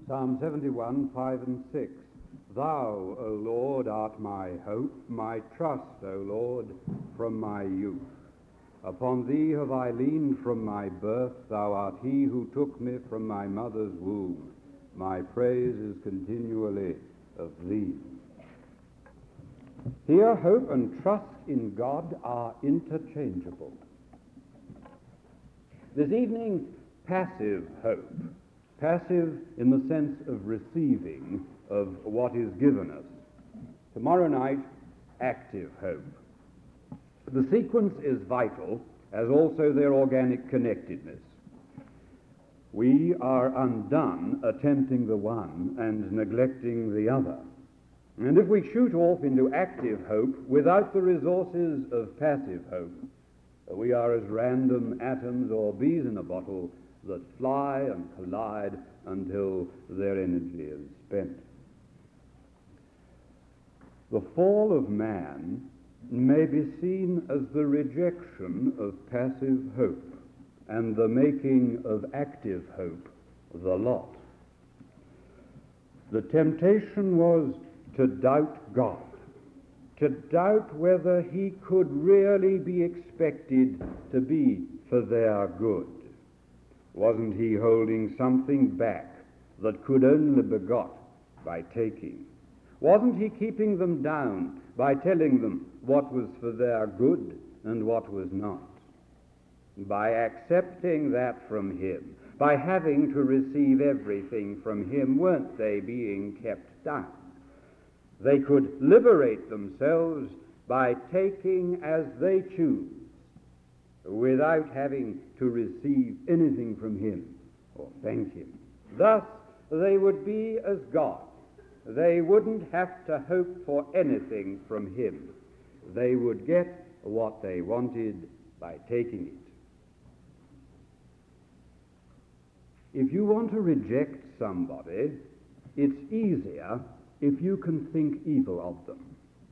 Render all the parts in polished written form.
Psalm 71, 5 and 6. Thou, O Lord, art my hope, my trust, O Lord, from my youth. Upon thee have I leaned from my birth. Thou art he who took me from my mother's womb. My praise is continually of thee. Here, hope and trust in God are interchangeable. This evening, passive hope. Passive in the sense of receiving of what is given us. Tomorrow night, active hope. The sequence is vital, as also their organic connectedness. We are undone attempting the one and neglecting the other. And if we shoot off into active hope without the resources of passive hope, we are as random atoms or bees in a bottle that fly and collide until their energy is spent. The fall of man may be seen as the rejection of passive hope and the making of active hope the lot. The temptation was to doubt God, to doubt whether he could really be expected to be for their good. Wasn't he holding something back that could only be got by taking? Wasn't he keeping them down by telling them what was for their good and what was not? By accepting that from him, by having to receive everything from him, weren't they being kept down? They could liberate themselves by taking as they choose, without having to receive anything from him or thank him. Thus, they would be as God. They wouldn't have to hope for anything from him. They would get what they wanted by taking it. If you want to reject somebody, it's easier if you can think evil of them.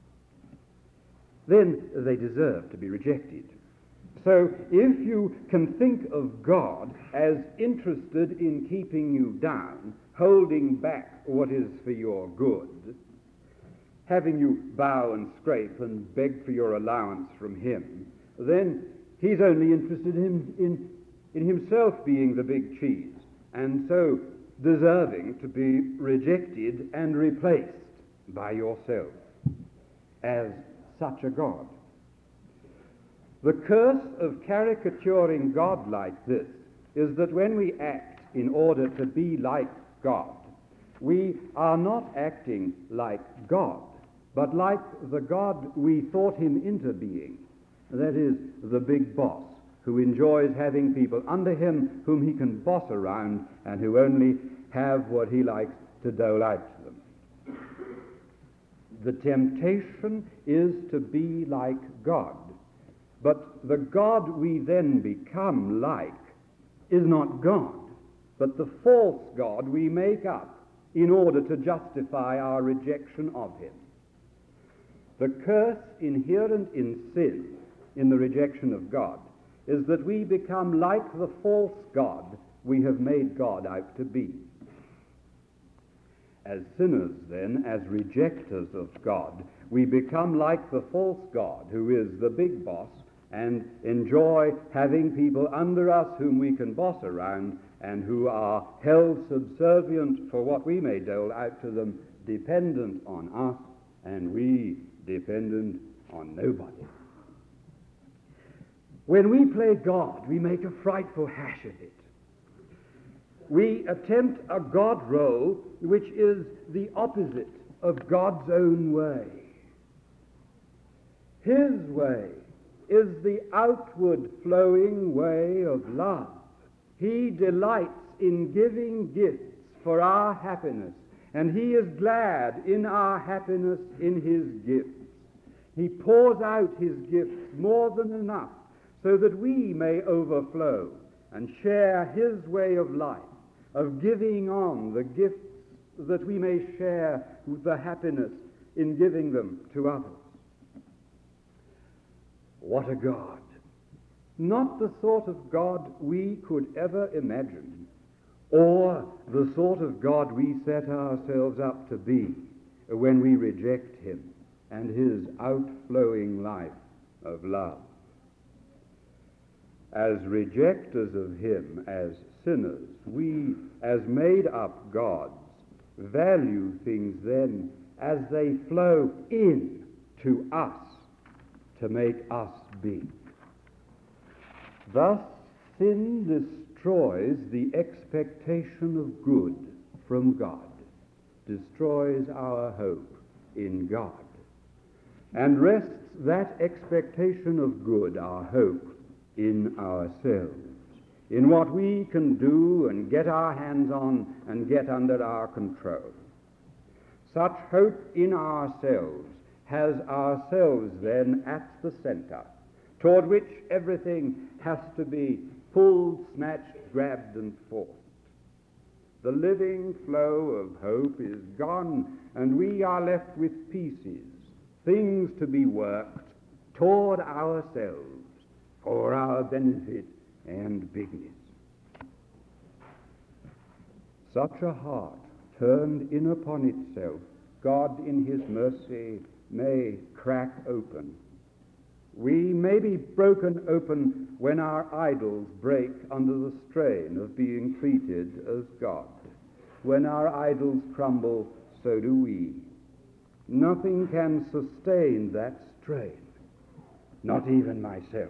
Then they deserve to be rejected. So if you can think of God as interested in keeping you down, holding back what is for your good, having you bow and scrape and beg for your allowance from him, then he's only interested in himself being the big cheese, and so deserving to be rejected and replaced by yourself as such a God. The curse of caricaturing God like this is that when we act in order to be like God, we are not acting like God, but like the God we thought him into being. That is, the big boss who enjoys having people under him whom he can boss around and who only have what he likes to dole out to them. The temptation is to be like God. But the God we then become like is not God, but the false God we make up in order to justify our rejection of him. The curse inherent in sin, in the rejection of God, is that we become like the false God we have made God out to be. As sinners, then, as rejectors of God, we become like the false God who is the big boss and enjoy having people under us whom we can boss around and who are held subservient for what we may dole out to them, dependent on us, and we dependent on nobody. When we play God, we make a frightful hash of it. We attempt a God role which is the opposite of God's own way. His way is the outward flowing way of love. He delights in giving gifts for our happiness, and he is glad in our happiness in his gifts. He pours out his gifts more than enough so that we may overflow and share his way of life, of giving on the gifts that we may share the happiness in giving them to others. What a God! Not the sort of God we could ever imagine, or the sort of God we set ourselves up to be when we reject him and his outflowing life of love. As rejectors of him, as sinners, we, as made-up gods, value things then as they flow in to us to make us be. Thus, sin destroys the expectation of good from God, destroys our hope in God, and rests that expectation of good, our hope, in ourselves, in what we can do and get our hands on and get under our control. Such hope in ourselves has ourselves then at the center, toward which everything has to be pulled, snatched, grabbed, and forced. The living flow of hope is gone, and we are left with pieces, things to be worked toward ourselves for our benefit and bigness. Such a heart turned in upon itself, God in his mercy may crack open. We may be broken open when our idols break under the strain of being treated as God. When our idols crumble, so do we. Nothing can sustain that strain, not even myself.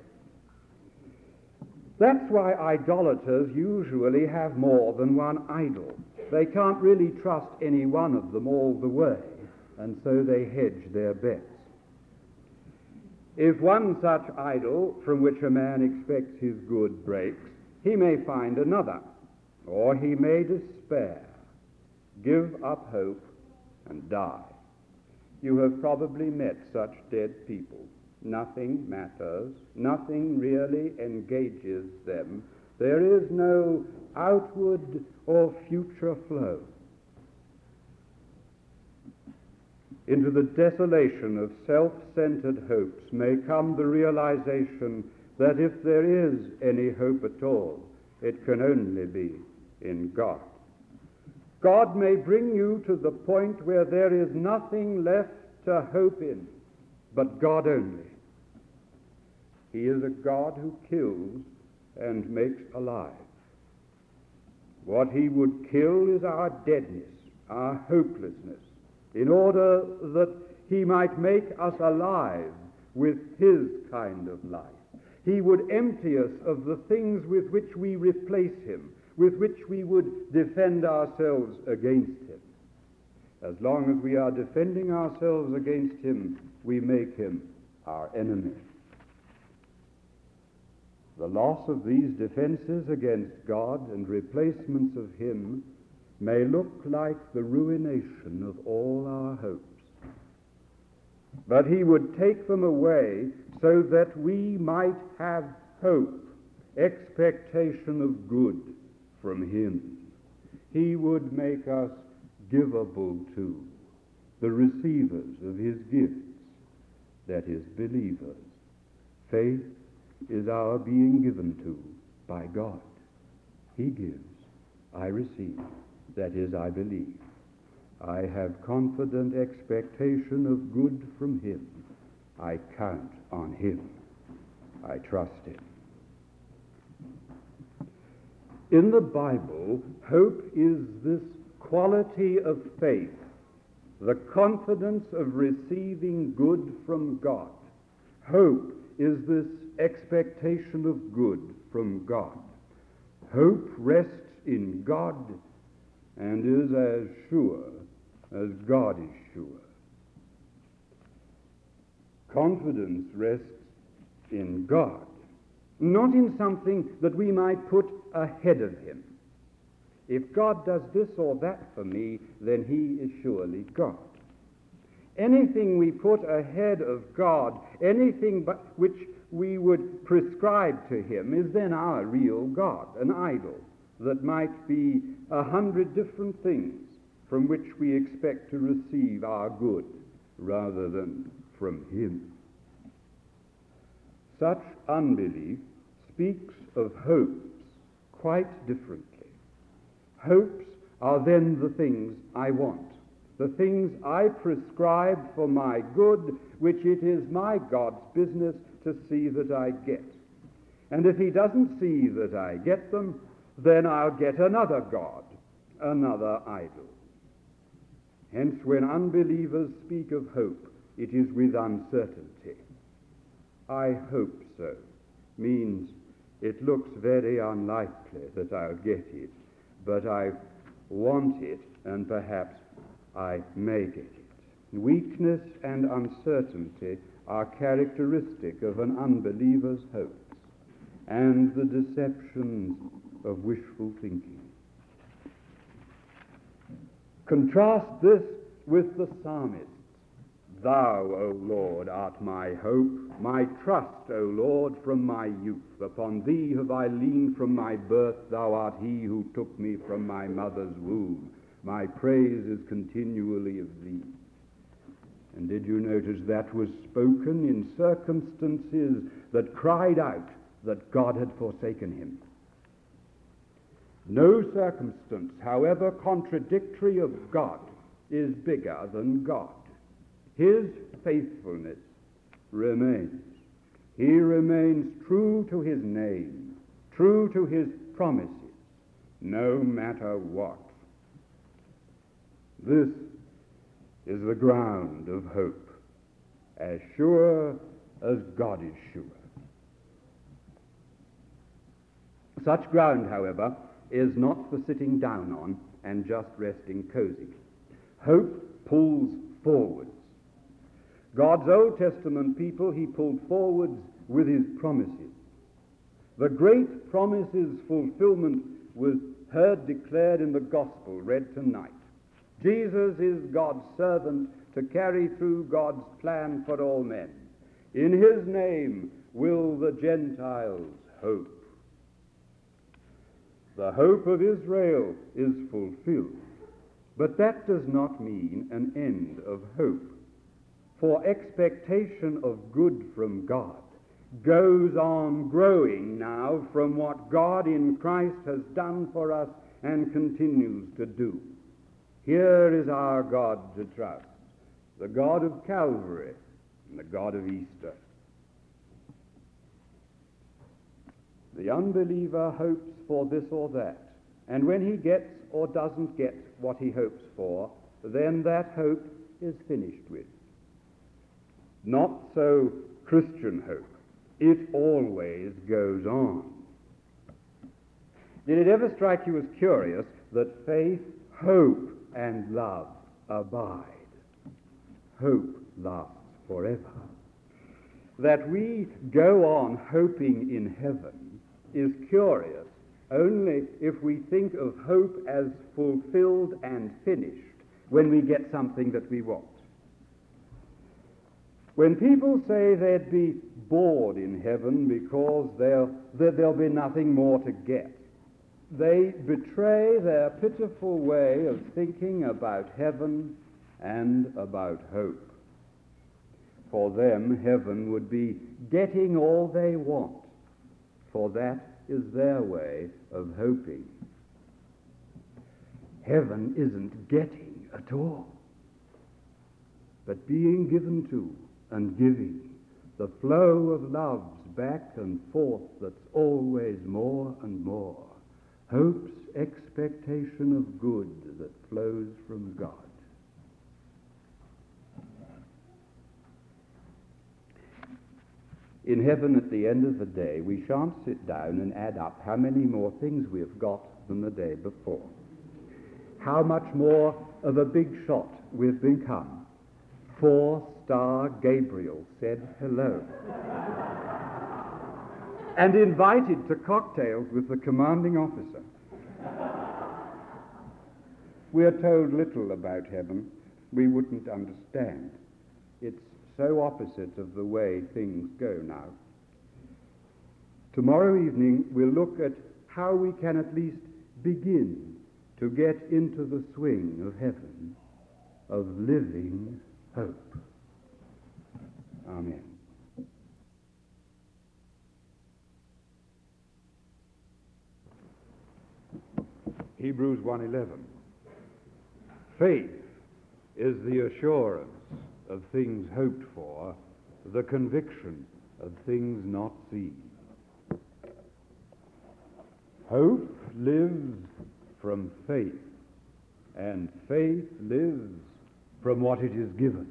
That's why idolaters usually have more than one idol. They can't really trust any one of them all the way, and so they hedge their bets. If one such idol from which a man expects his good breaks, he may find another, or he may despair, give up hope, and die. You have probably met such dead people. Nothing matters. Nothing really engages them. There is no outward or future flow. Into the desolation of self-centered hopes may come the realization that if there is any hope at all, it can only be in God. God may bring you to the point where there is nothing left to hope in but God only. He is a God who kills and makes alive. What he would kill is our deadness, our hopelessness, in order that he might make us alive with his kind of life. He would empty us of the things with which we replace him, with which we would defend ourselves against him. As long as we are defending ourselves against him, we make him our enemy. The loss of these defenses against God and replacements of him may look like the ruination of all our hopes. But he would take them away so that we might have hope, expectation of good from him. He would make us givable to, the receivers of his gifts, that is, believers. Faith is our being given to by God. He gives, I receive, that is, I believe. I have confident expectation of good from him. I count on him. I trust him. In the Bible, hope is this quality of faith, the confidence of receiving good from God. Hope is this expectation of good from God. Hope rests in God and is as sure as God is sure. Confidence rests in God, not in something that we might put ahead of him. If God does this or that for me, then he is surely God. Anything we put ahead of God, anything which we would prescribe to him, is then our real God, an idol that might be 100 different things from which we expect to receive our good rather than from him. Such unbelief speaks of hopes quite differently. Hopes are then the things I want, the things I prescribe for my good, which it is my God's business to see that I get. And if he doesn't see that I get them, then I'll get another god, another idol. Hence, when unbelievers speak of hope, it is with uncertainty. I hope so means it looks very unlikely that I'll get it, but I want it, and perhaps I may get it. Weakness and uncertainty are characteristic of an unbeliever's hopes and the deceptions of wishful thinking. Contrast this with the psalmist. Thou, O Lord, art my hope, my trust, O Lord, from my youth. Upon thee have I leaned from my birth. Thou art he who took me from my mother's womb. My praise is continually of thee. And did you notice that was spoken in circumstances that cried out that God had forsaken him? No circumstance, however contradictory of God, is bigger than God. His faithfulness remains. He remains true to his name, true to his promises, no matter what. This is the ground of hope, as sure as God is sure. Such ground, however, is not for sitting down on and just resting cozy. Hope pulls forwards. God's Old Testament people he pulled forwards with his promises. The great promises fulfillment was heard declared in the gospel read tonight. Jesus is God's servant to carry through God's plan for all men. In his name will the Gentiles hope. The hope of Israel is fulfilled, but that does not mean an end of hope. For expectation of good from God goes on growing now from what God in Christ has done for us and continues to do. Here is our God to trust, the God of Calvary and the God of Easter. The unbeliever hopes for this or that, and when he gets or doesn't get what he hopes for, then that hope is finished with. Not so Christian hope. It always goes on. Did it ever strike you as curious that faith, hope, and love abide? Hope lasts forever. That we go on hoping in heaven is curious only if we think of hope as fulfilled and finished when we get something that we want. When people say they'd be bored in heaven because there'll be nothing more to get, they betray their pitiful way of thinking about heaven and about hope. For them, heaven would be getting all they want, for that is their way of hoping. Heaven isn't getting at all, but being given to and giving, the flow of loves back and forth that's always more and more. Hope's expectation of good that flows from God. In heaven at the end of the day, we shan't sit down and add up how many more things we've got than the day before. How much more of a big shot we've become. 4-star Gabriel said hello. And invited to cocktails with the commanding officer. We're told little about heaven. We wouldn't understand. It's so opposite of the way things go now. Tomorrow evening we'll look at how we can at least begin to get into the swing of heaven, of living hope. Amen. Hebrews 1:11. Faith is the assurance of things hoped for, the conviction of things not seen. Hope lives from faith, and faith lives from what it is given.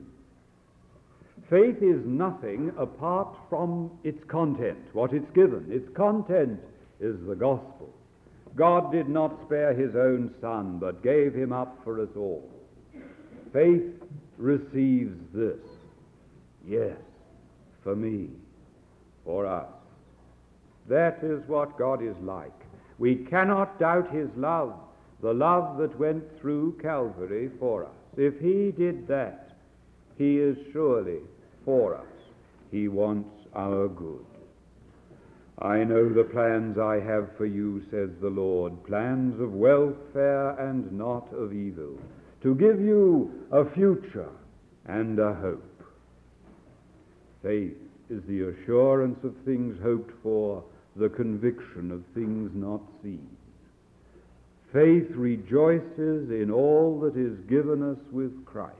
Faith is nothing apart from its content, what it's given. Its content is the gospel. God did not spare his own Son, but gave him up for us all. Faith receives this. Yes, for me, for us. That is what God is like. We cannot doubt his love, the love that went through Calvary for us. If he did that, he is surely for us. He wants our good. I know the plans I have for you, says the Lord, plans of welfare and not of evil, to give you a future and a hope. Faith is the assurance of things hoped for, the conviction of things not seen. Faith rejoices in all that is given us with Christ.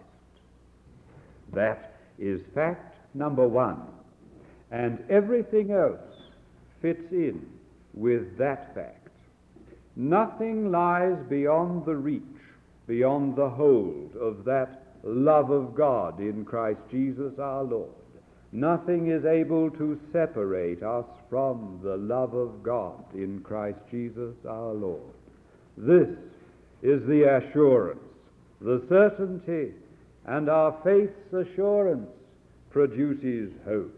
That is fact number one, and everything else fits in with that fact. Nothing lies beyond the reach, beyond the hold of that love of God in Christ Jesus our Lord. Nothing is able to separate us from the love of God in Christ Jesus our Lord. This is the assurance, the certainty, and our faith's assurance produces hope.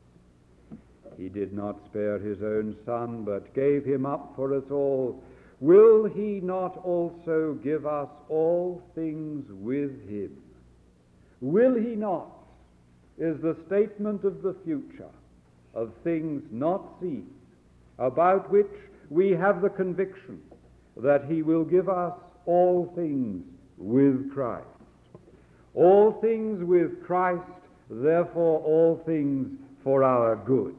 He did not spare his own Son, but gave him up for us all. Will he not also give us all things with him? Will he not, is the statement of the future, of things not seen, about which we have the conviction that he will give us all things with Christ. All things with Christ, therefore all things for our good.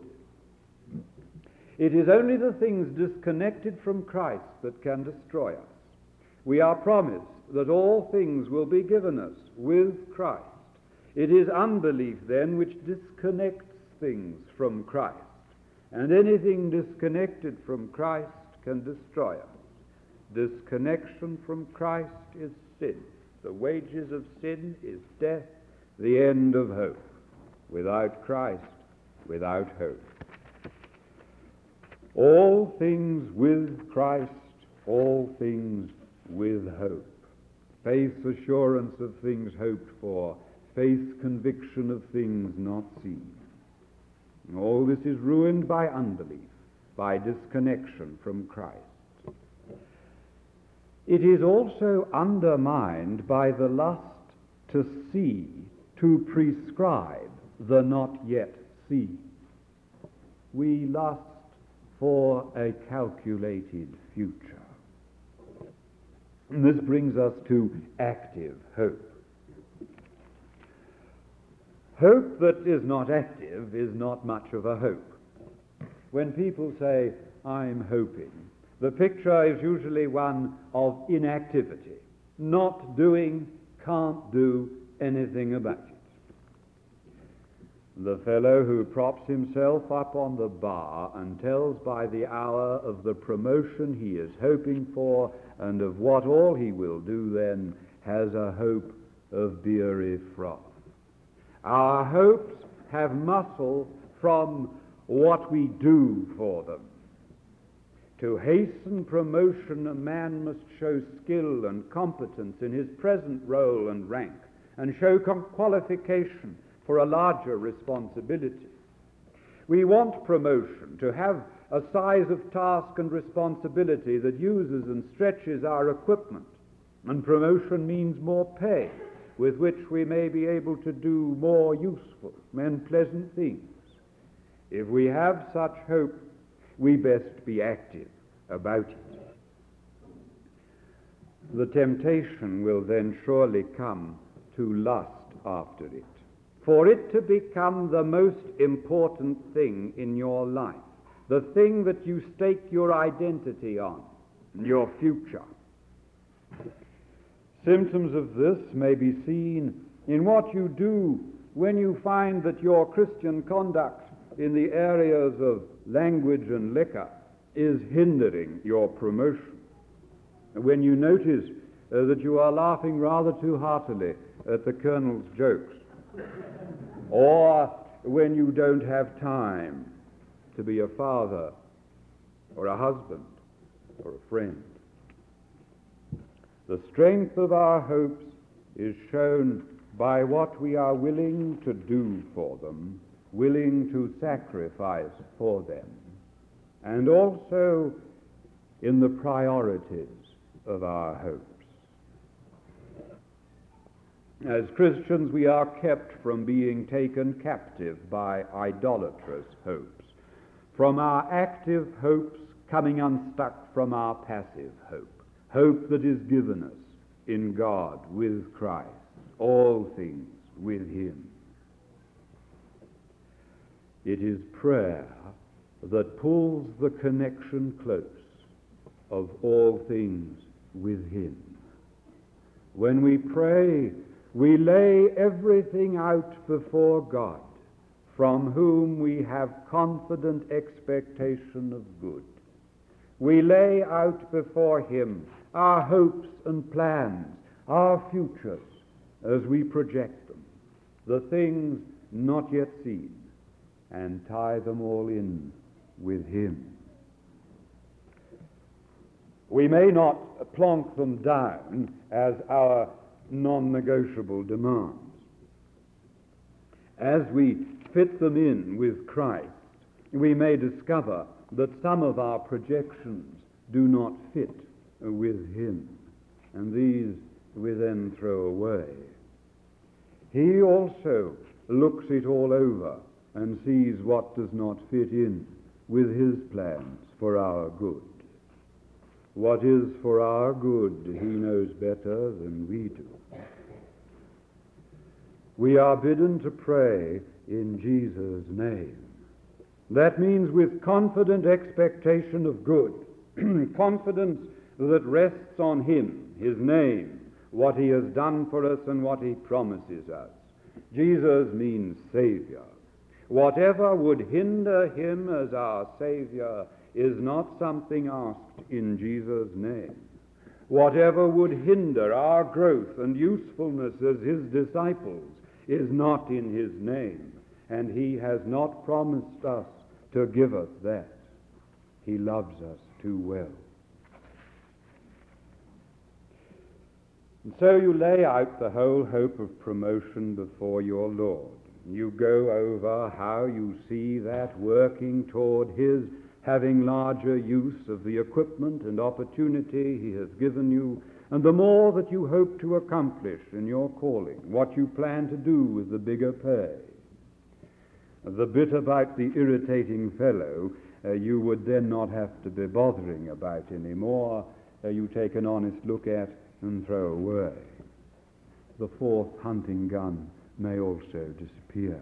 It is only the things disconnected from Christ that can destroy us. We are promised that all things will be given us with Christ. It is unbelief, then, which disconnects things from Christ. And anything disconnected from Christ can destroy us. Disconnection from Christ is sin. The wages of sin is death, the end of hope. Without Christ, without hope. All things with Christ, all things with hope. Faith's assurance of things hoped for, faith's conviction of things not seen. And all this is ruined by unbelief, by disconnection from Christ. It is also undermined by the lust to see, to prescribe the not yet seen. We lust for a calculated future. And this brings us to active hope. Hope that is not active is not much of a hope. When people say, I'm hoping, the picture is usually one of inactivity, not doing, can't do anything about it. The fellow who props himself up on the bar and tells by the hour of the promotion he is hoping for and of what all he will do then has a hope of beery froth. Our hopes have muscle from what we do for them. To hasten promotion, a man must show skill and competence in his present role and rank, and show qualification for a larger responsibility. We want promotion to have a size of task and responsibility that uses and stretches our equipment, and promotion means more pay, with which we may be able to do more useful and pleasant things. If we have such hope, we best be active about it. The temptation will then surely come to lust after it, for it to become the most important thing in your life, the thing that you stake your identity on, your future. Symptoms of this may be seen in what you do when you find that your Christian conduct in the areas of language and liquor is hindering your promotion. When you notice that you are laughing rather too heartily at the colonel's jokes, or when you don't have time to be a father or a husband or a friend. The strength of our hopes is shown by what we are willing to do for them, willing to sacrifice for them, and also in the priorities of our hopes. As Christians, we are kept from being taken captive by idolatrous hopes, from our active hopes coming unstuck from our passive hope that is given us in God with Christ, all things with Him. It is prayer that pulls the connection close of all things with Him. When we pray, we lay everything out before God, from whom we have confident expectation of good. We lay out before Him our hopes and plans, our futures, as we project them, the things not yet seen, and tie them all in with Him. We may not plonk them down as our non-negotiable demands. As we fit them in with Christ, we may discover that some of our projections do not fit with Him, and these we then throw away. He also looks it all over and sees what does not fit in with His plans for our good. What is for our good, He knows better than we do. We are bidden to pray in Jesus' name. That means with confident expectation of good, confidence that rests on Him, His name, what He has done for us and what He promises us. Jesus means Savior. Whatever would hinder Him as our Savior is not something asked in Jesus' name. Whatever would hinder our growth and usefulness as His disciples is not in His name, and He has not promised us to give us that. He loves us too well. And so you lay out the whole hope of promotion before your Lord. You go over how you see that working toward His having larger use of the equipment and opportunity He has given you, and the more that you hope to accomplish in your calling, what you plan to do with the bigger pay. The bit about the irritating fellow you would then not have to be bothering about anymore. You take an honest look at and throw away. The fourth hunting gun may also disappear.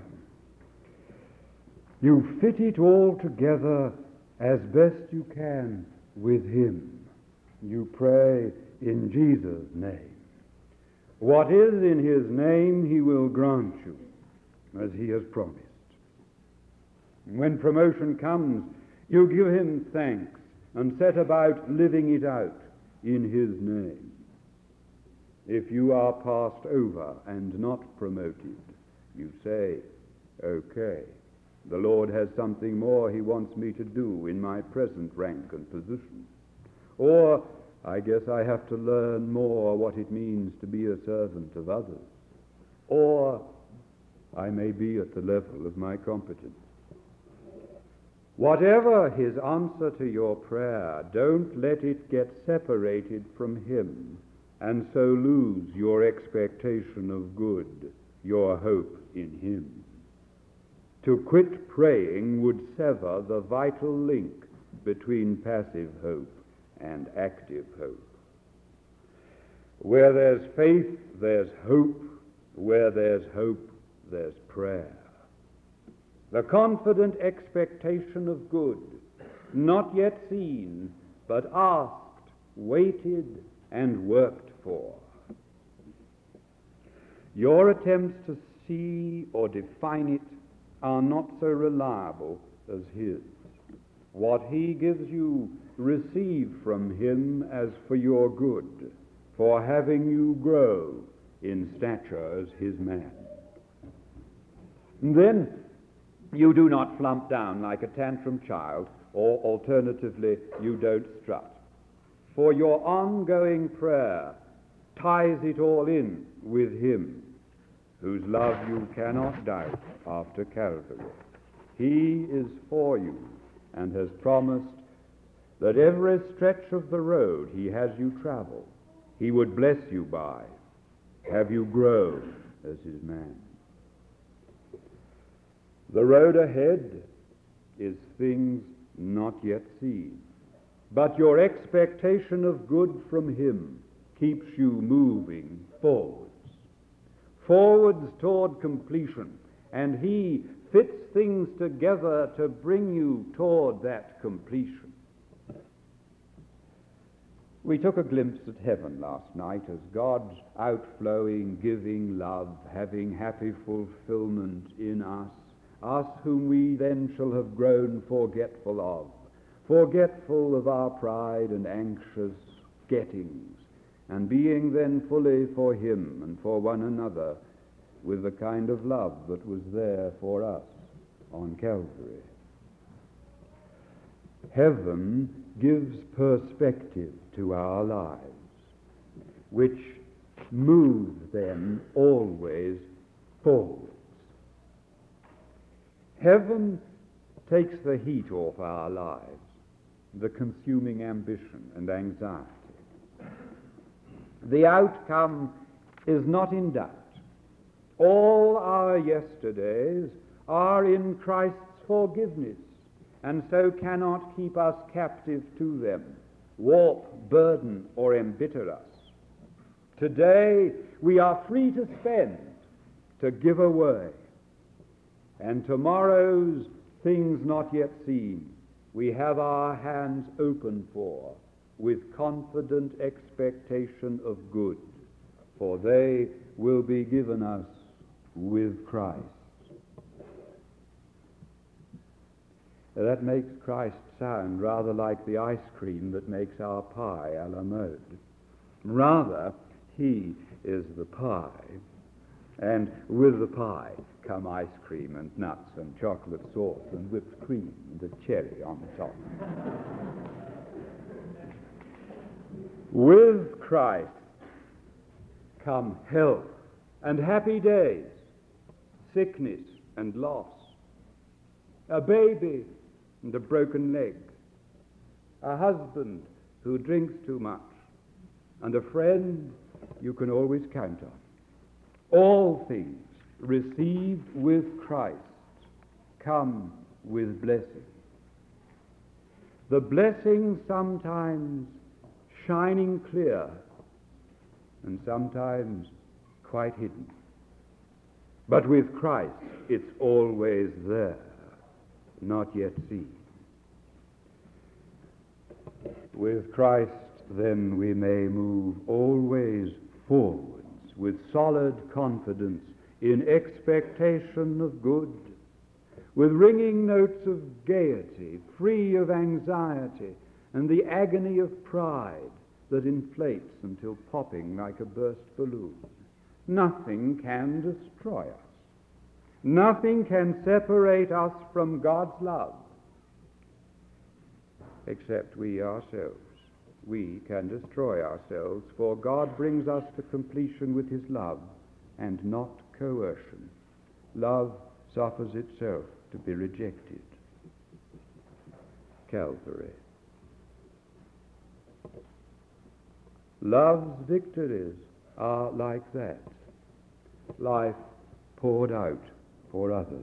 You fit it all together as best you can with Him. You pray in Jesus' name. What is in His name He will grant you, as He has promised. When promotion comes, you give Him thanks and set about living it out in His name. If you are passed over and not promoted, you say, okay, the Lord has something more He wants me to do in my present rank and position. Or, I guess I have to learn more what it means to be a servant of others. Or, I may be at the level of my competence. Whatever His answer to your prayer, don't let it get separated from Him and so lose your expectation of good, your hope in Him. To quit praying would sever the vital link between passive hope and active hope. Where there's faith, there's hope. Where there's hope, there's prayer. The confident expectation of good, not yet seen, but asked, waited, and worked for. Your attempts to see or define it are not so reliable as his. What he gives you, receive from him as for your good, for having you grow in stature as his man. And then you do not flump down like a tantrum child, or alternatively, you don't strut. For your ongoing prayer ties it all in with him, whose love you cannot doubt after Calvary. He is for you and has promised that every stretch of the road he has you travel, he would bless you by, have you grow as his man. The road ahead is things not yet seen, but your expectation of good from him keeps you moving forwards toward completion, and he fits things together to bring you toward that completion. We took a glimpse at heaven last night as God's outflowing, giving love, having happy fulfillment in us whom we then shall have grown forgetful of our pride and anxious gettings, and being then fully for him and for one another with the kind of love that was there for us on Calvary. Heaven gives perspective to our lives, which move them always forwards. Heaven takes the heat off our lives, the consuming ambition and anxiety. The outcome is not in doubt. All our yesterdays are in Christ's forgiveness, and so cannot keep us captive to them, warp, burden, or embitter us. Today we are free to spend, to give away, and tomorrow's things not yet seen we have our hands open for, with confident expectation of good, for they will be given us with Christ. That makes Christ sound rather like the ice cream that makes our pie a la mode. Rather, he is the pie, and with the pie come ice cream and nuts and chocolate sauce and whipped cream and a cherry on the top. With Christ come health and happy days, sickness and loss, a baby and a broken leg, a husband who drinks too much, and a friend you can always count on. All things received with Christ come with blessing. The blessing sometimes shining clear and sometimes quite hidden. But with Christ it's always there, not yet seen. With Christ then we may move always forwards with solid confidence in expectation of good, with ringing notes of gaiety, free of anxiety and the agony of pride that inflates until popping like a burst balloon. Nothing can destroy us. Nothing can separate us from God's love, except we ourselves. We can destroy ourselves, for God brings us to completion with his love, and not coercion. Love suffers itself to be rejected. Calvary. Love's victories are like that. Life poured out for others.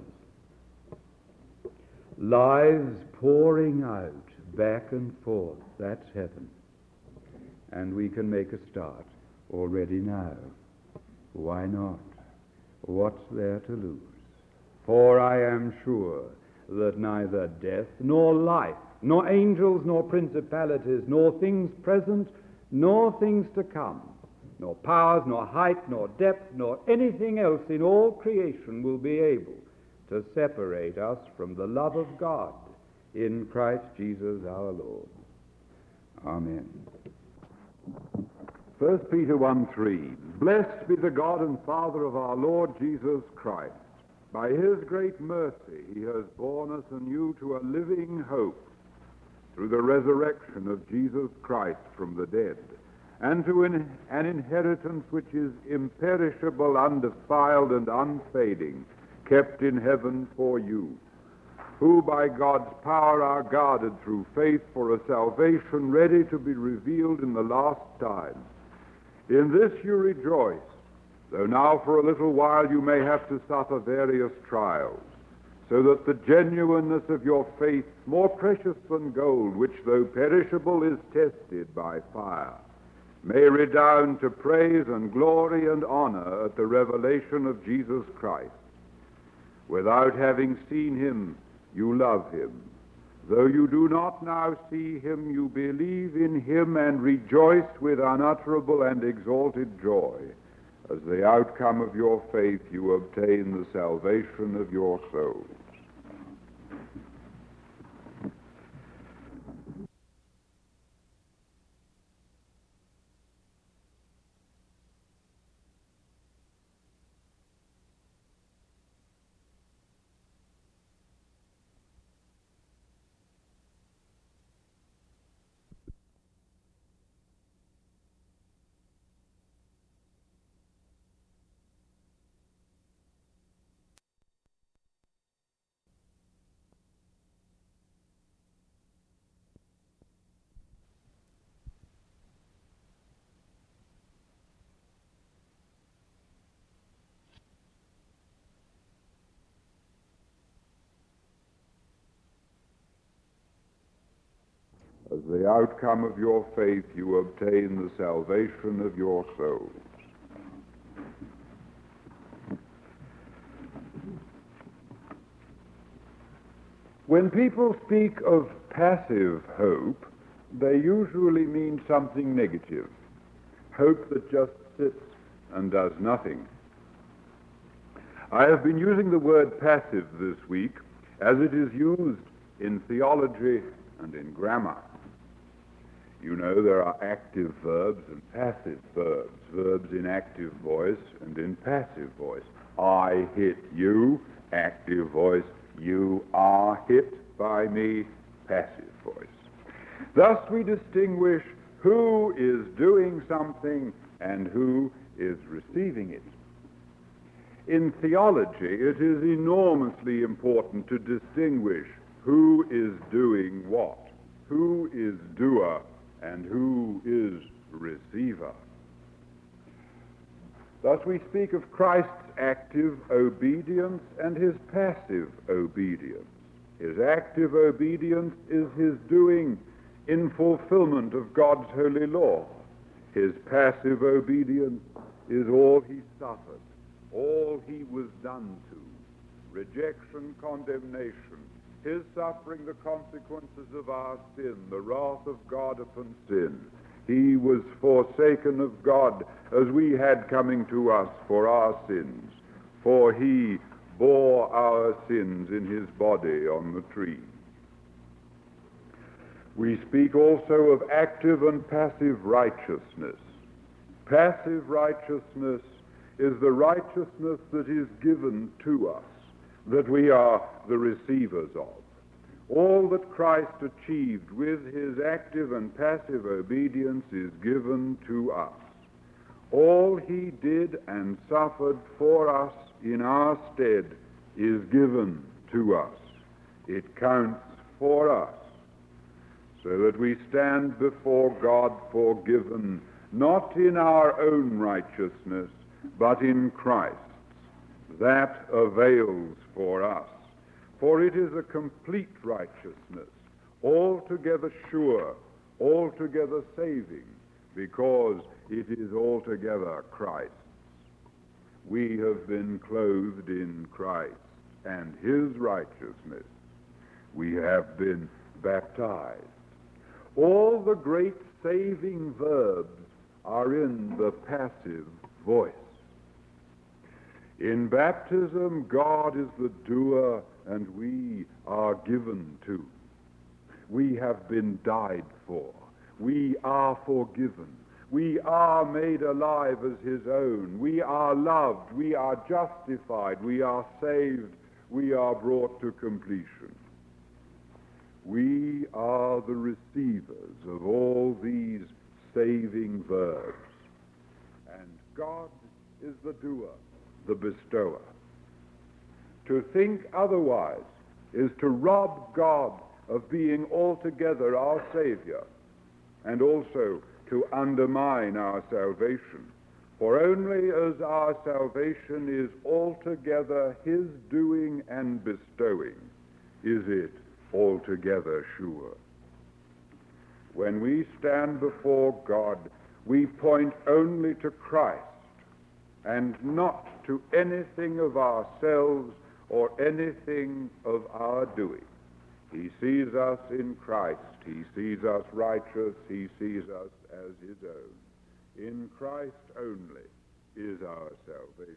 Lives pouring out back and forth. That's heaven. And we can make a start already now. Why not? What's there to lose? For I am sure that neither death nor life, nor angels nor principalities, nor things present, nor things to come, nor powers, nor height, nor depth, nor anything else in all creation will be able to separate us from the love of God in Christ Jesus our Lord. Amen. 1 Peter 1:3. Blessed be the God and Father of our Lord Jesus Christ. By his great mercy he has borne us anew to a living hope through the resurrection of Jesus Christ from the dead, and to an inheritance which is imperishable, undefiled, and unfading, kept in heaven for you, who by God's power are guarded through faith for a salvation ready to be revealed in the last time. In this you rejoice, though now for a little while you may have to suffer various trials, so that the genuineness of your faith, more precious than gold, which though perishable is tested by fire, may redound to praise and glory and honor at the revelation of Jesus Christ. Without having seen him, you love him. Though you do not now see him, you believe in him and rejoice with unutterable and exalted joy. As the outcome of your faith, you obtain the salvation of your souls. As the outcome of your faith, you obtain the salvation of your souls. When people speak of passive hope, they usually mean something negative. Hope that just sits and does nothing. I have been using the word passive this week as it is used in theology and in grammar. You know, there are active verbs and passive verbs, verbs in active voice and in passive voice. I hit you, active voice. You are hit by me, passive voice. Thus we distinguish who is doing something and who is receiving it. In theology, it is enormously important to distinguish who is doing what, who is doer, and who is receiver. Thus we speak of Christ's active obedience and his passive obedience. His active obedience is his doing in fulfillment of God's holy law. His passive obedience is all he suffered, all he was done to, rejection, condemnation, his suffering the consequences of our sin, the wrath of God upon sin. He was forsaken of God as we had coming to us for our sins, for he bore our sins in his body on the tree. We speak also of active and passive righteousness. Passive righteousness is the righteousness that is given to us, that we are the receivers of. All that Christ achieved with his active and passive obedience is given to us. All he did and suffered for us in our stead is given to us. It counts for us, so that we stand before God forgiven, not in our own righteousness, but in Christ's. That avails for us. For it is a complete righteousness, altogether sure, altogether saving, because it is altogether Christ's. We have been clothed in Christ and his righteousness. We have been baptized. All the great saving verbs are in the passive voice. In baptism, God is the doer, and we are given to. We have been died for. We are forgiven. We are made alive as his own. We are loved. We are justified. We are saved. We are brought to completion. We are the receivers of all these saving verbs. And God is the doer, the bestower. To think otherwise is to rob God of being altogether our Savior, and also to undermine our salvation. For only as our salvation is altogether his doing and bestowing is it altogether sure. When we stand before God, we point only to Christ and not to anything of ourselves or anything of our doing. He sees us in Christ. He sees us righteous. He sees us as his own. In Christ only is our salvation.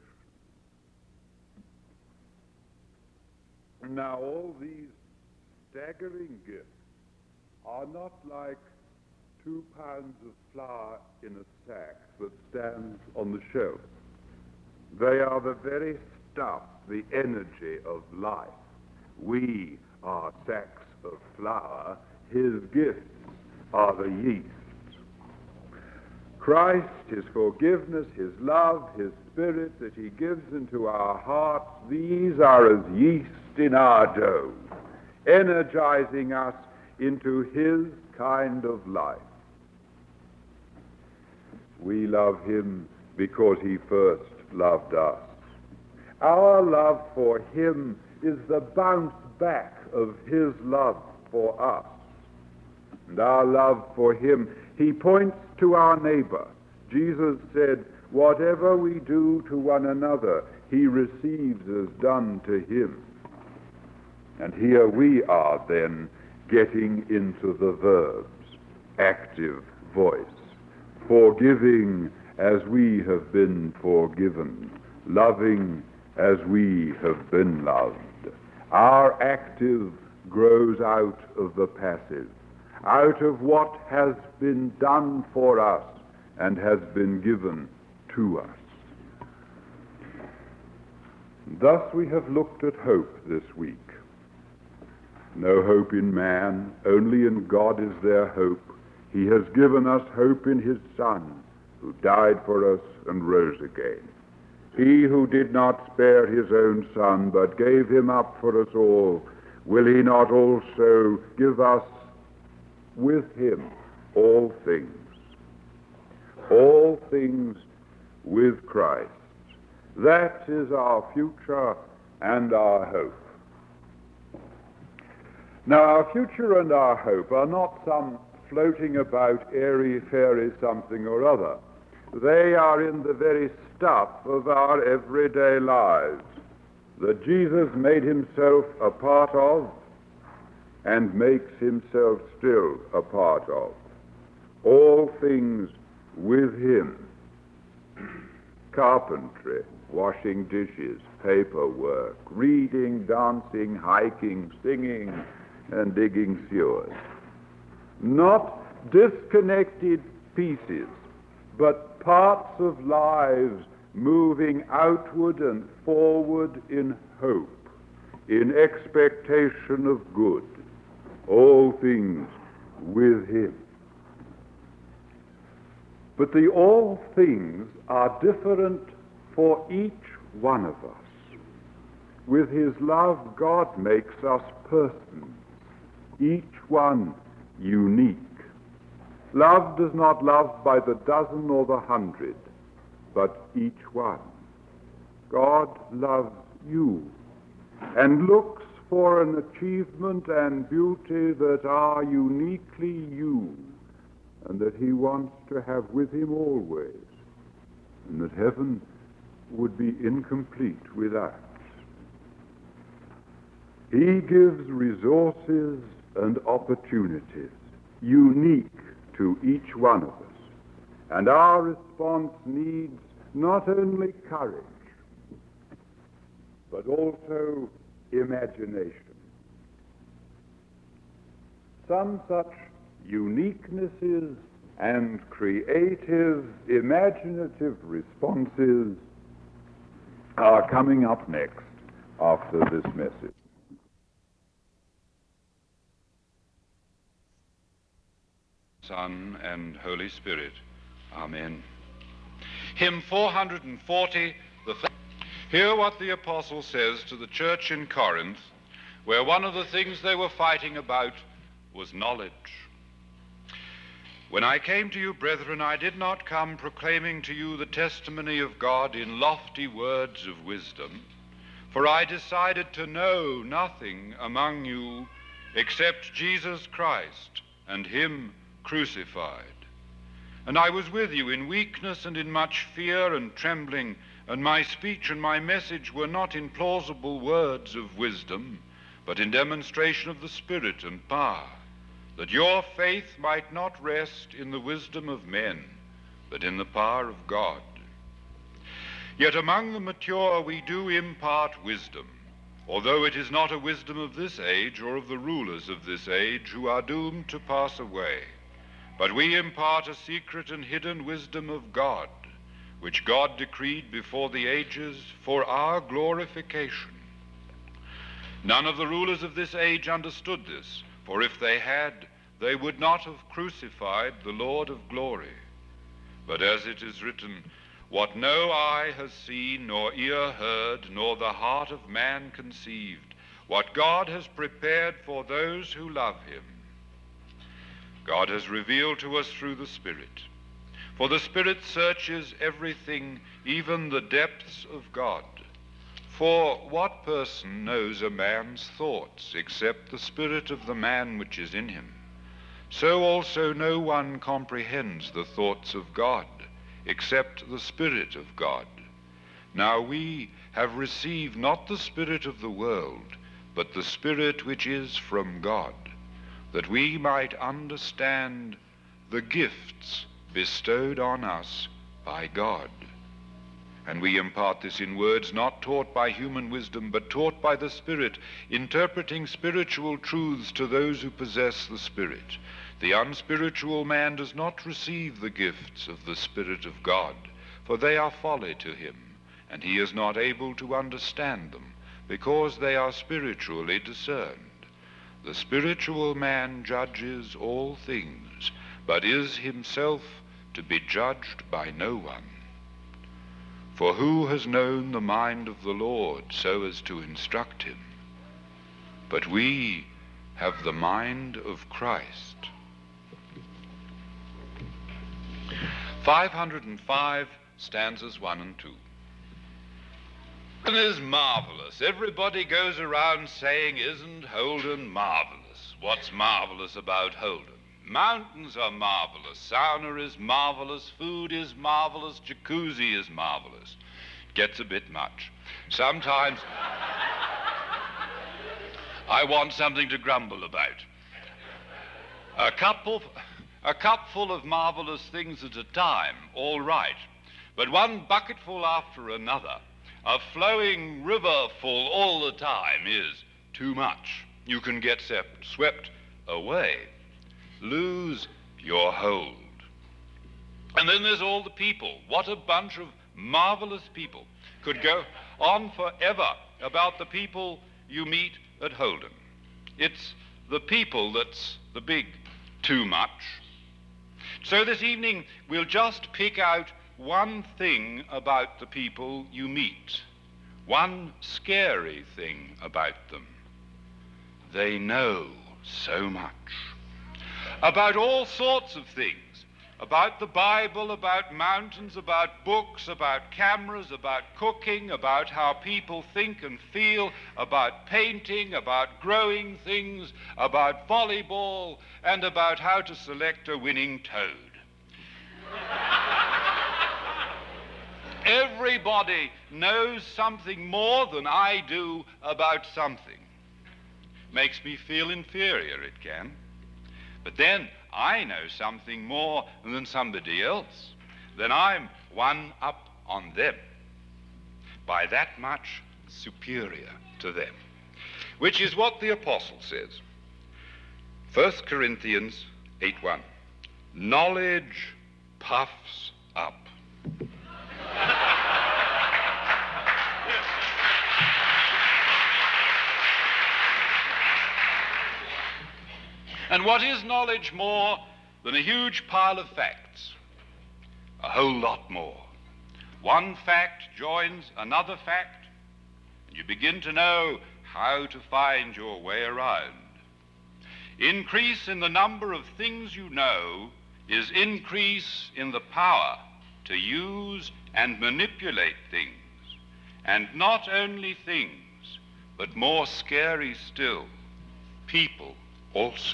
Now, all these staggering gifts are not like 2 pounds of flour in a sack that stands on the shelf. They are the very stuff, the energy of life. We are sacks of flour. His gifts are the yeast. Christ, his forgiveness, his love, his Spirit that he gives into our hearts, these are as yeast in our dough, energizing us into his kind of life. We love him because he first loved us. Our love for him is the bounce back of his love for us. And our love for him, he points to our neighbor. Jesus said, whatever we do to one another, he receives as done to him. And here we are then getting into the verbs, active voice, forgiving as we have been forgiven, loving as we have been loved. Our active grows out of the passive, out of what has been done for us and has been given to us. Thus we have looked at hope this week. No hope in man, only in God is there hope. He has given us hope in his Son, who died for us and rose again. He who did not spare his own Son, but gave him up for us all, will he not also give us with him all things? All things with Christ. That is our future and our hope. Now, our future and our hope are not some floating about airy-fairy something or other. They are in the very stuff of our everyday lives that Jesus made himself a part of and makes himself still a part of. All things with him. Carpentry, washing dishes, paperwork, reading, dancing, hiking, singing, and digging sewers. Not disconnected pieces, but parts of lives moving outward and forward in hope, in expectation of good. All things with him. But the all things are different for each one of us. With his love, God makes us persons, each one unique. Love does not love by the dozen or the 100, but each one. God loves you and looks for an achievement and beauty that are uniquely you, and that he wants to have with him always, and that heaven would be incomplete without. He gives resources and opportunities unique to each one of us, And our response needs not only courage, but also imagination. Some such uniquenesses and creative, imaginative responses are coming up next after this message. Son and Holy Spirit. Amen. Hymn 440, hear what the apostle says to the church in Corinth, where one of the things they were fighting about was knowledge. When I came to you, brethren, I did not come proclaiming to you the testimony of God in lofty words of wisdom, for I decided to know nothing among you except Jesus Christ and him crucified. And I was with you in weakness and in much fear and trembling, and my speech and my message were not in plausible words of wisdom, but in demonstration of the Spirit and power, that your faith might not rest in the wisdom of men, but in the power of God. Yet among the mature we do impart wisdom, although it is not a wisdom of this age or of the rulers of this age who are doomed to pass away. But we impart a secret and hidden wisdom of God, which God decreed before the ages for our glorification. None of the rulers of this age understood this, for if they had, they would not have crucified the Lord of glory. But as it is written, what no eye has seen, nor ear heard, nor the heart of man conceived, what God has prepared for those who love him, God has revealed to us through the Spirit. For the Spirit searches everything, even the depths of God. For what person knows a man's thoughts except the spirit of the man which is in him? So also no one comprehends the thoughts of God except the Spirit of God. Now we have received not the spirit of the world, but the Spirit which is from God, that we might understand the gifts bestowed on us by God. And we impart this in words not taught by human wisdom, but taught by the Spirit, interpreting spiritual truths to those who possess the Spirit. The unspiritual man does not receive the gifts of the Spirit of God, for they are folly to him, and he is not able to understand them, because they are spiritually discerned. The spiritual man judges all things, but is himself to be judged by no one. For who has known the mind of the Lord so as to instruct him? But we have the mind of Christ. 505 stanzas 1 and 2. Holden is marvelous. Everybody goes around saying, isn't Holden marvelous? What's marvelous about Holden? Mountains are marvelous. Sauna is marvelous. Food is marvelous. Jacuzzi is marvelous. Gets a bit much. Sometimes I want something to grumble about. A cupful of marvelous things at a time, all right. But one bucketful after another, a flowing river full all the time is too much. You can get swept away, lose your hold. And then there's all the people. What a bunch of marvelous people. Could go on forever about the people you meet at Holden. It's the people that's the big too much. So this evening we'll just pick out one thing about the people you meet, one scary thing about them. They know so much. About all sorts of things. About the Bible, about mountains, about books, about cameras, about cooking, about how people think and feel, about painting, about growing things, about volleyball, and about how to select a winning toad. Everybody knows something more than I do about something. Makes me feel inferior, it can. But then I know something more than somebody else. then I'm one up on them, by that much superior to them. Which is what the apostle says. 1 Corinthians 8:1. Knowledge puffs up. And what is knowledge more than a huge pile of facts? A whole lot more. One fact joins another fact, and you begin to know how to find your way around. Increase in the number of things you know is increase in the power to use and manipulate things, and not only things, but more scary still, people also.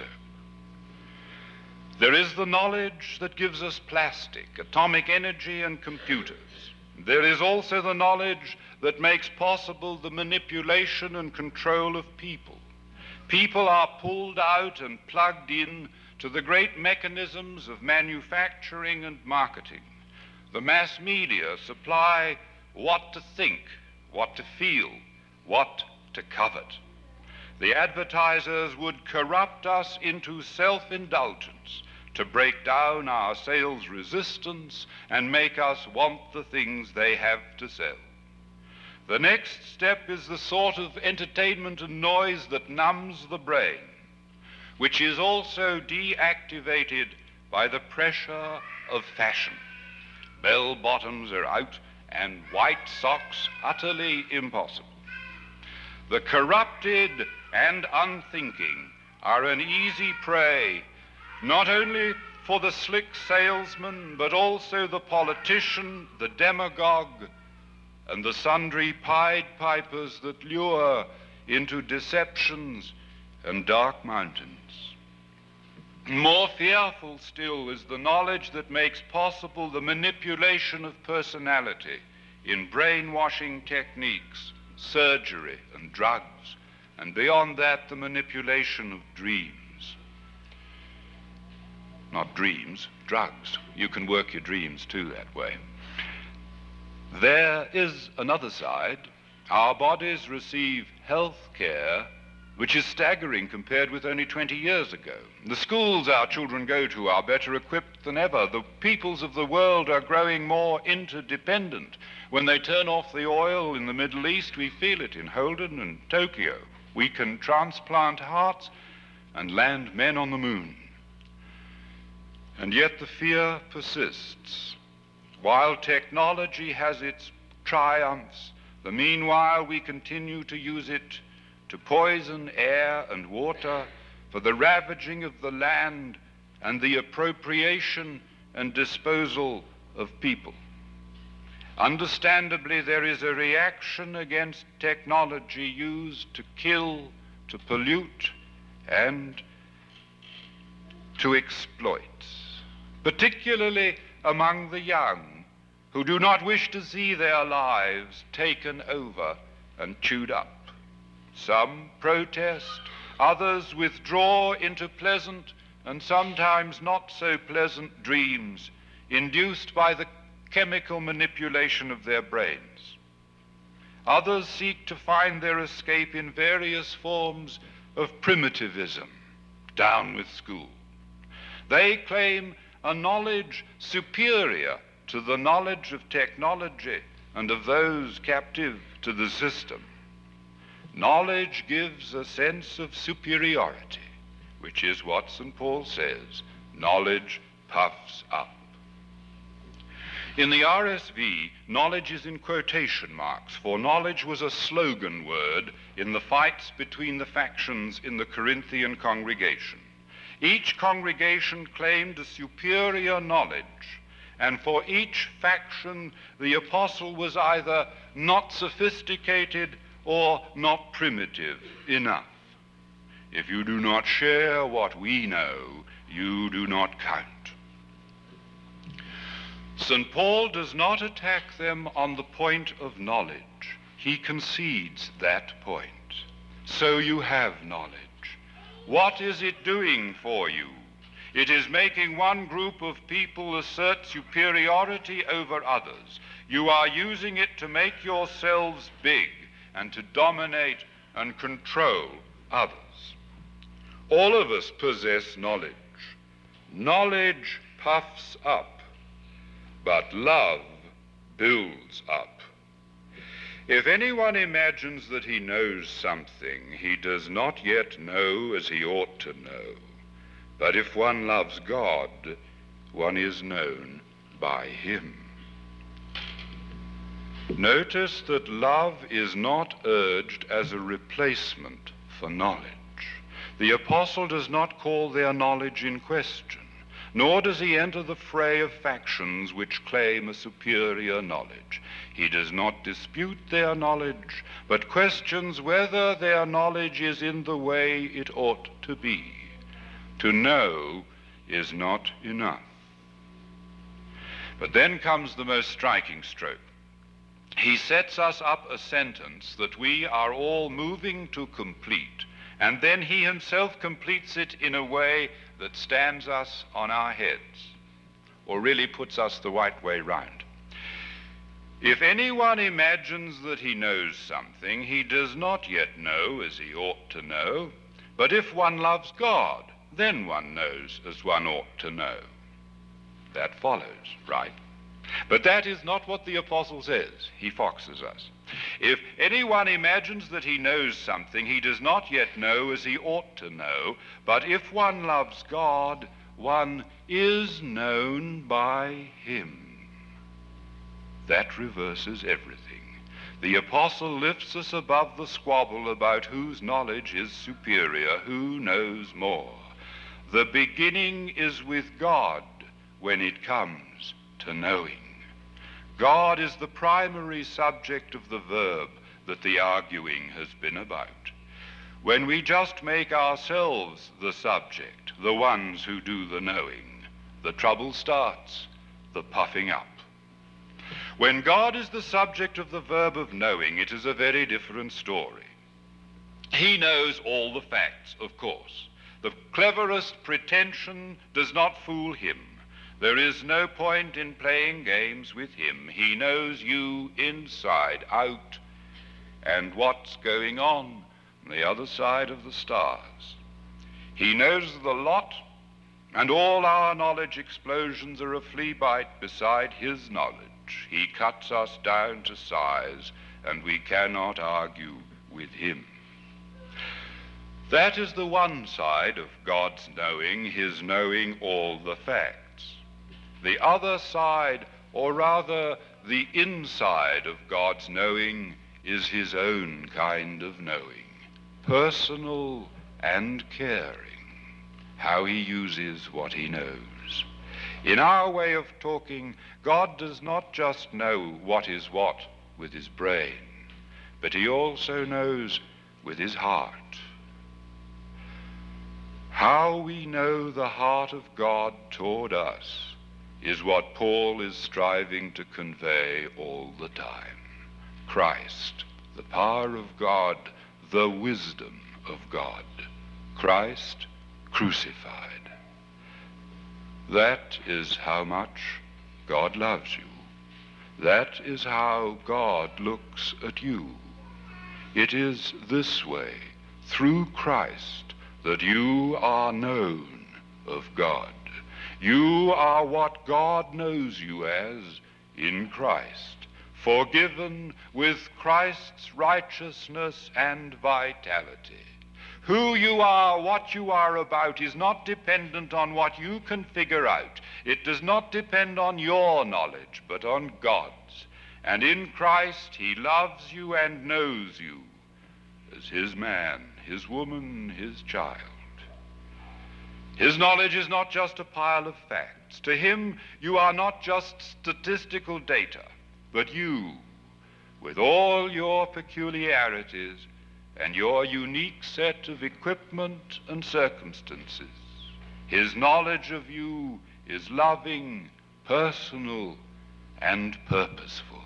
There is the knowledge that gives us plastic, atomic energy, and computers. There is also the knowledge that makes possible the manipulation and control of people. People are pulled out and plugged in to the great mechanisms of manufacturing and marketing. The mass media supply what to think, what to feel, what to covet. The advertisers would corrupt us into self-indulgence to break down our sales resistance and make us want the things they have to sell. The next step is the sort of entertainment and noise that numbs the brain, which is also deactivated by the pressure of fashion. Bell bottoms are out and white socks utterly impossible. The corrupted and unthinking are an easy prey, not only for the slick salesman, but also the politician, the demagogue, and the sundry Pied Pipers that lure into deceptions and dark mountains. More fearful still is the knowledge that makes possible the manipulation of personality in brainwashing techniques, surgery, and drugs, and beyond that, the manipulation of dreams. Not dreams, drugs. You can work your dreams too that way. There is another side. Our bodies receive health care which is staggering compared with only 20 years ago. The schools our children go to are better equipped than ever. The peoples of the world are growing more interdependent. When they turn off the oil in the Middle East, we feel it in Holden and Tokyo. We can transplant hearts and land men on the moon. And yet the fear persists. While technology has its triumphs, the meanwhile we continue to use it to poison air and water, for the ravaging of the land and the appropriation and disposal of people. Understandably, there is a reaction against technology used to kill, to pollute, and to exploit, particularly among the young, who do not wish to see their lives taken over and chewed up. Some protest, others withdraw into pleasant and sometimes not so pleasant dreams induced by the chemical manipulation of their brains. Others seek to find their escape in various forms of primitivism. Down with school. They claim a knowledge superior to the knowledge of technology and of those captive to the system. Knowledge gives a sense of superiority, which is what St. Paul says, knowledge puffs up. In the RSV, knowledge is in quotation marks, for knowledge was a slogan word in the fights between the factions in the Corinthian congregation. Each congregation claimed a superior knowledge, and for each faction the apostle was either not sophisticated or not primitive enough. If you do not share what we know, you do not count. St. Paul does not attack them on the point of knowledge. He concedes that point. So you have knowledge. What is it doing for you? It is making one group of people assert superiority over others. You are using it to make yourselves big and to dominate and control others. All of us possess knowledge. Knowledge puffs up, but love builds up. If anyone imagines that he knows something, he does not yet know as he ought to know. But if one loves God, one is known by him. Notice that love is not urged as a replacement for knowledge. The apostle does not call their knowledge in question, nor does he enter the fray of factions which claim a superior knowledge. He does not dispute their knowledge, but questions whether their knowledge is in the way it ought to be. To know is not enough. But then comes the most striking stroke. He sets us up a sentence that we are all moving to complete, and then he himself completes it in a way that stands us on our heads, or really puts us the right way round. If anyone imagines that he knows something, he does not yet know as he ought to know, but if one loves God, then one knows as one ought to know. That follows, right? But that is not what the apostle says. He foxes us. If anyone imagines that he knows something, he does not yet know as he ought to know, but if one loves God, one is known by him. That reverses everything. The apostle lifts us above the squabble about whose knowledge is superior, who knows more. The beginning is with God when it comes to knowing. God is the primary subject of the verb that the arguing has been about. When we just make ourselves the subject, the ones who do the knowing, the trouble starts, the puffing up. When God is the subject of the verb of knowing, it is a very different story. He knows all the facts, of course. The cleverest pretension does not fool him. There is no point in playing games with him. He knows you inside out and what's going on the other side of the stars. He knows the lot, and all our knowledge explosions are a flea bite beside his knowledge. He cuts us down to size, and we cannot argue with him. That is the one side of God's knowing, his knowing all the facts. The other side, or rather the inside of God's knowing, is his own kind of knowing, personal and caring, how he uses what he knows. In our way of talking, God does not just know what is what with his brain, but he also knows with his heart. How we know the heart of God toward us is what Paul is striving to convey all the time. Christ, the power of God, the wisdom of God. Christ crucified. That is how much God loves you. That is how God looks at you. It is this way, through Christ, that you are known of God. You are what God knows you as in Christ, forgiven with Christ's righteousness and vitality. Who you are, what you are about, is not dependent on what you can figure out. It does not depend on your knowledge, but on God's. And in Christ, he loves you and knows you as his man, his woman, his child. His knowledge is not just a pile of facts. To him, you are not just statistical data, but you, with all your peculiarities and your unique set of equipment and circumstances. His knowledge of you is loving, personal, and purposeful.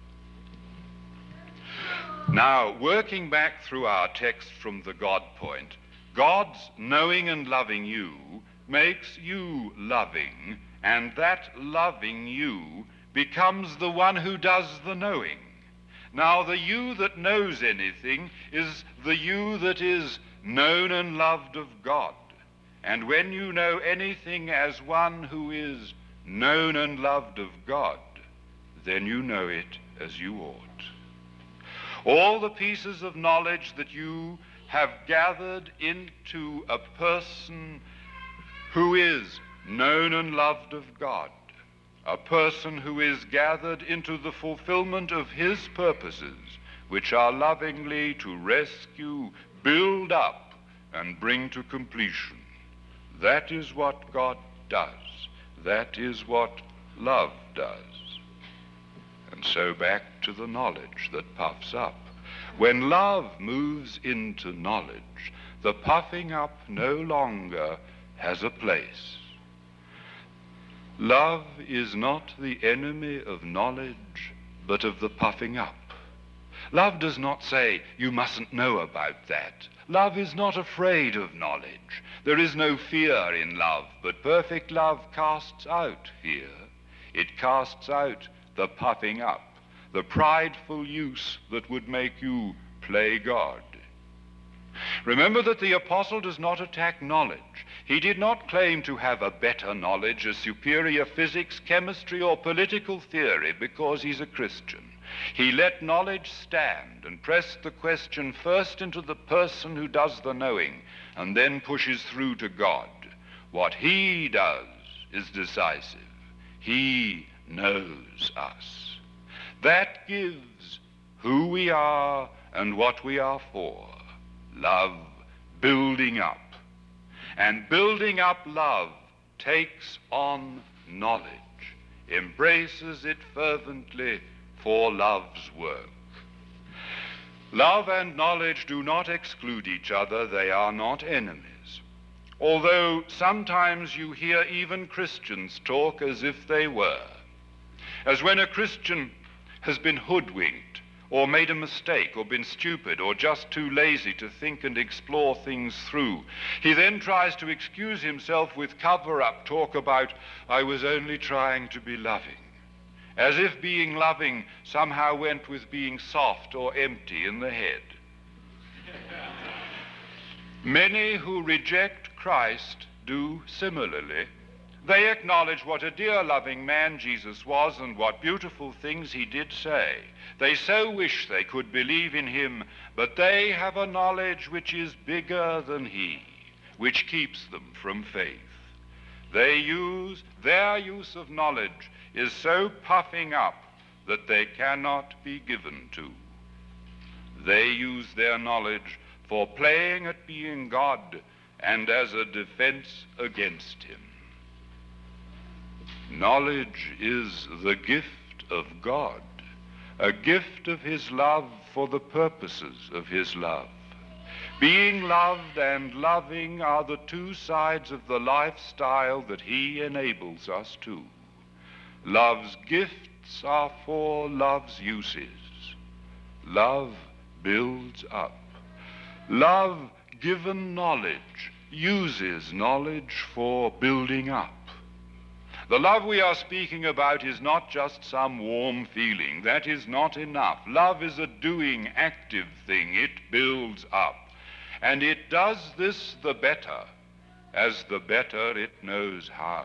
Now, working back through our text from the God point, God's knowing and loving you makes you loving, and that loving you becomes the one who does the knowing. Now, the you that knows anything is the you that is known and loved of God. And when you know anything as one who is known and loved of God, then you know it as you ought. All the pieces of knowledge that you have gathered into a person who is known and loved of God, a person who is gathered into the fulfillment of his purposes, which are lovingly to rescue, build up, and bring to completion. That is what God does. That is what love does. And so back to the knowledge that puffs up. When love moves into knowledge, the puffing up no longer has a place. Love is not the enemy of knowledge, but of the puffing up. Love does not say, you mustn't know about that. Love is not afraid of knowledge. There is no fear in love, but perfect love casts out fear. It casts out the puffing up, the prideful use that would make you play God. Remember that the apostle does not attack knowledge. He did not claim to have a better knowledge, a superior physics, chemistry, or political theory because he's a Christian. He let knowledge stand and pressed the question first into the person who does the knowing and then pushes through to God. What he does is decisive. He knows us. That gives who we are and what we are for. Love, building up. And building up love takes on knowledge, embraces it fervently for love's work. Love and knowledge do not exclude each other. They are not enemies. Although sometimes you hear even Christians talk as if they were. As when a Christian has been hoodwinked, or made a mistake, or been stupid, or just too lazy to think and explore things through. He then tries to excuse himself with cover-up talk about, I was only trying to be loving. As if being loving somehow went with being soft or empty in the head. Many who reject Christ do similarly. They acknowledge what a dear, loving man Jesus was and what beautiful things he did say. They so wish they could believe in him, but they have a knowledge which is bigger than he, which keeps them from faith. Their use of knowledge is so puffing up that they cannot be given to. They use their knowledge for playing at being God and as a defense against him. Knowledge is the gift of God, a gift of his love for the purposes of his love. Being loved and loving are the two sides of the lifestyle that he enables us to. Love's gifts are for love's uses. Love builds up. Love, given knowledge, uses knowledge for building up. The love we are speaking about is not just some warm feeling. That is not enough. Love is a doing, active thing. It builds up. And it does this the better, as the better it knows how.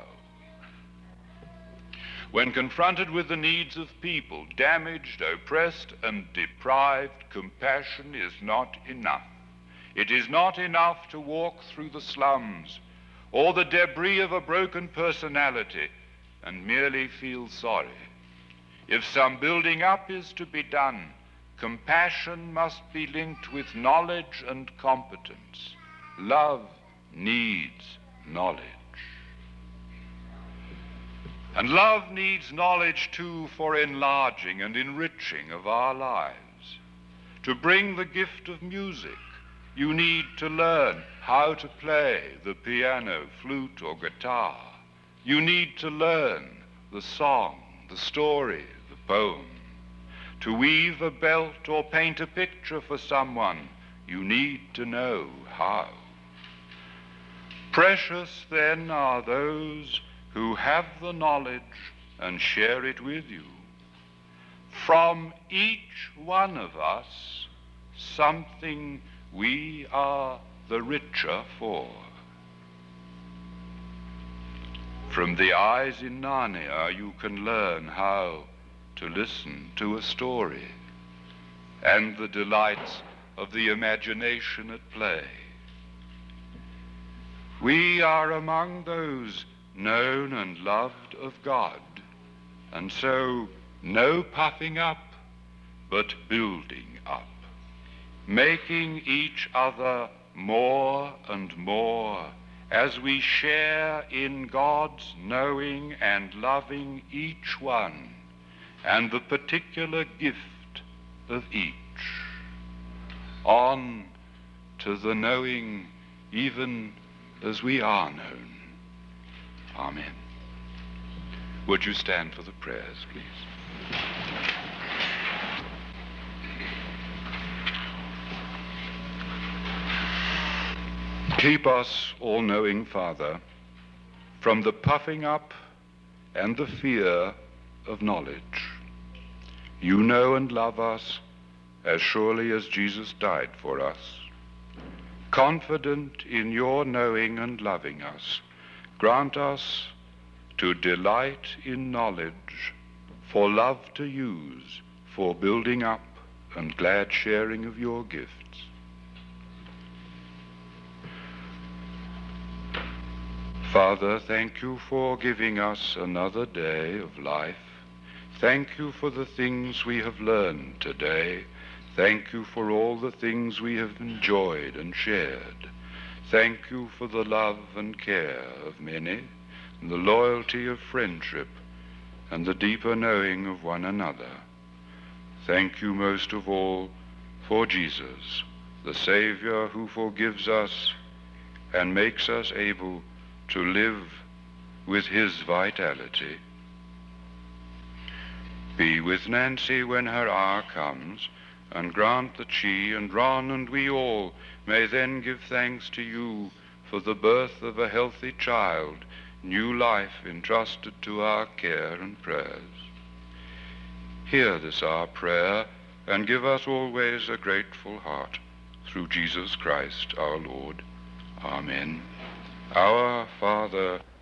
When confronted with the needs of people, damaged, oppressed, and deprived, compassion is not enough. It is not enough to walk through the slums or the debris of a broken personality and merely feel sorry. If some building up is to be done, compassion must be linked with knowledge and competence. Love needs knowledge. And love needs knowledge, too, for enlarging and enriching of our lives. To bring the gift of music, you need to learn how to play the piano, flute, or guitar. You need to learn the song, the story, the poem. To weave a belt or paint a picture for someone, you need to know how. Precious then are those who have the knowledge and share it with you. From each one of us, something we are the richer for. From the eyes in Narnia, you can learn how to listen to a story and the delights of the imagination at play. We are among those known and loved of God, and so no puffing up, but building up, making each other more and more as we share in God's knowing and loving each one and the particular gift of each, on to the knowing even as we are known. Amen. Would you stand for the prayers, please? Keep us, all-knowing Father, from the puffing up and the fear of knowledge. You know and love us as surely as Jesus died for us. Confident in your knowing and loving us, grant us to delight in knowledge, for love to use, for building up and glad sharing of your gifts. Father, thank you for giving us another day of life. Thank you for the things we have learned today. Thank you for all the things we have enjoyed and shared. Thank you for the love and care of many, and the loyalty of friendship, and the deeper knowing of one another. Thank you most of all for Jesus, the Savior who forgives us and makes us able to live with his vitality. Be with Nancy when her hour comes, and grant that she and Ron and we all may then give thanks to you for the birth of a healthy child, new life entrusted to our care and prayers. Hear this our prayer, and give us always a grateful heart, through Jesus Christ our Lord. Amen. Our Father,